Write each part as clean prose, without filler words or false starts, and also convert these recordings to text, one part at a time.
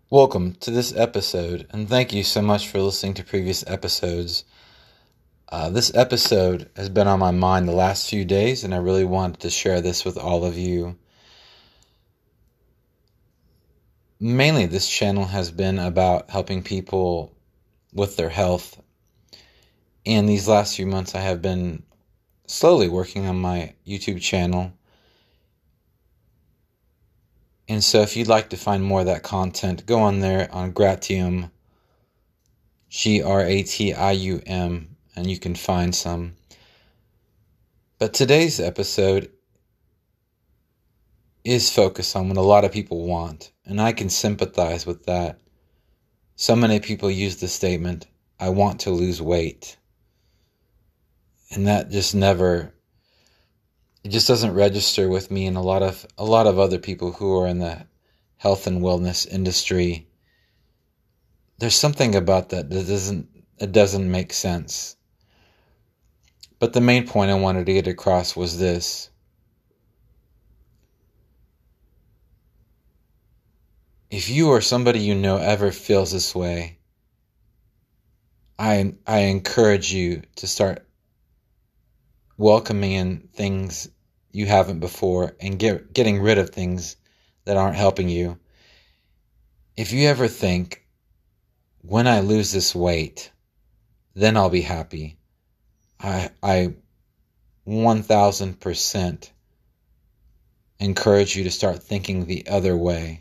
Welcome to this episode, and thank you so much for listening to previous episodes. This episode has been on my mind the last few days, and I really wanted to share this with all of you. Mainly, this channel has been about helping people with their health, and these last few months I have been slowly working on my YouTube channel. And so if you'd like to find more of that content, go on there on Gratium, Gratium, and you can find some. But today's episode is focused on what a lot of people want, and I can sympathize with that. So many people use the statement, "I want to lose weight." And that just it just doesn't register with me and a lot of other people who are in the health and wellness industry. There's something about that doesn't make sense. But the main point I wanted to get across was this. If you or somebody you know ever feels this way, I encourage you to start welcoming in things you haven't before and getting rid of things that aren't helping you. If you ever think, when I lose this weight, then I'll be happy, I 1000% encourage you to start thinking the other way.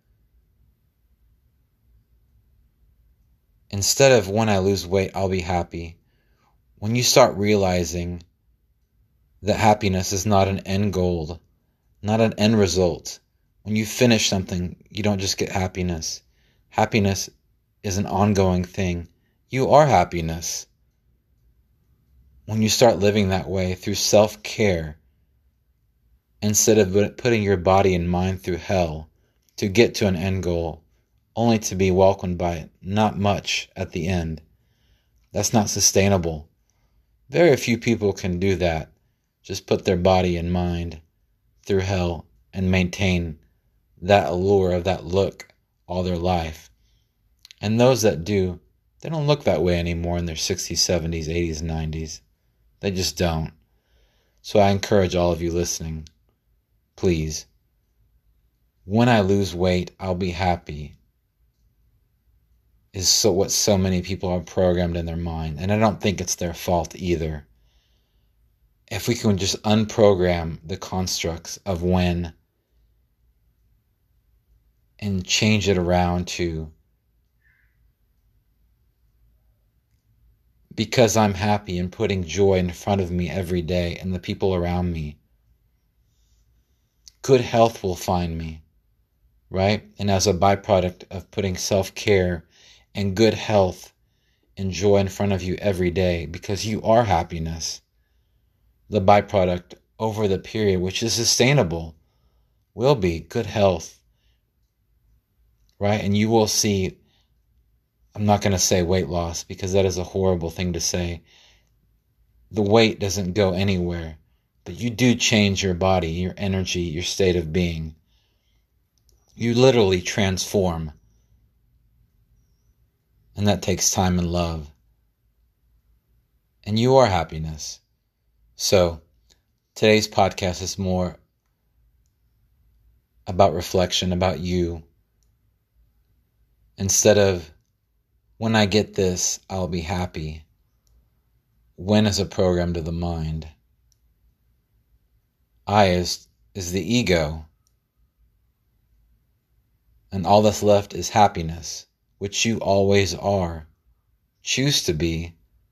Instead of when I lose weight, I'll be happy. When you start realizing that happiness is not an end goal, not an end result. When you finish something, you don't just get happiness. Happiness is an ongoing thing. You are happiness. When you start living that way through self-care, instead of putting your body and mind through hell to get to an end goal, only to be welcomed by not much at the end. That's not sustainable. Very few people can do that. Just put their body and mind through hell and maintain that allure of that look all their life. And those that do, they don't look that way anymore in their 60s, 70s, 80s, 90s. They just don't. So I encourage all of you listening, please, when I lose weight, I'll be happy, is what so many people are programmed in their mind. And I don't think it's their fault either. If we can just unprogram the constructs of when and change it around to, because I'm happy and putting joy in front of me every day and the people around me, good health will find me, right? And as a byproduct of putting self-care and good health and joy in front of you every day, because you are happiness, the byproduct over the period, which is sustainable, will be good health, right? And you will see, I'm not going to say weight loss because that is a horrible thing to say. The weight doesn't go anywhere, but you do change your body, your energy, your state of being. You literally transform. And that takes time and love. And you are happiness. So, today's podcast is more about reflection, about you. Instead of, when I get this, I'll be happy. When is a program to the mind. I is the ego. And all that's left is happiness, which you always are. Choose to be.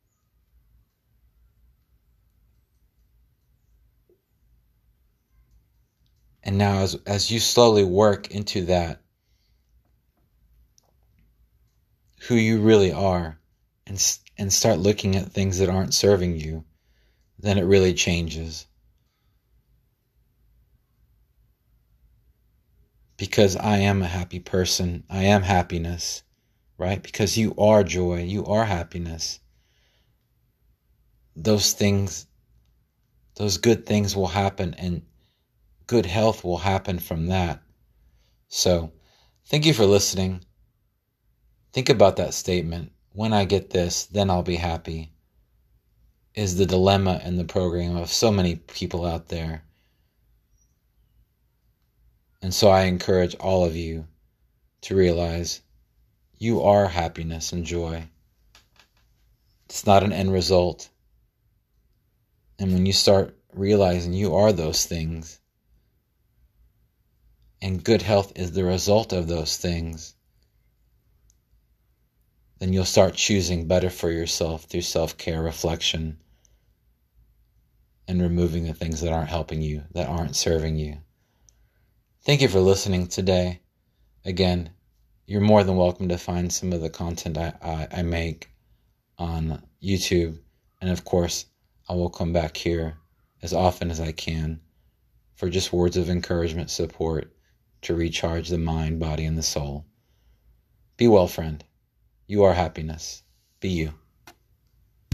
And now as you slowly work into that, who you really are, and start looking at things that aren't serving you, then it really changes. Because I am a happy person. I am happiness, right? Because you are joy. You are happiness. Those things, those good things will happen, and good health will happen from that. So, thank you for listening. Think about that statement. When I get this, then I'll be happy. Is the dilemma and the program of so many people out there. And so I encourage all of you to realize you are happiness and joy. It's not an end result. And when you start realizing you are those things, and good health is the result of those things, then you'll start choosing better for yourself through self-care, reflection, and removing the things that aren't helping you, that aren't serving you. Thank you for listening today. Again, you're more than welcome to find some of the content I make on YouTube. And of course, I will come back here as often as I can for just words of encouragement, support, to recharge the mind, body, and the soul. Be well, friend. You are happiness. Be you.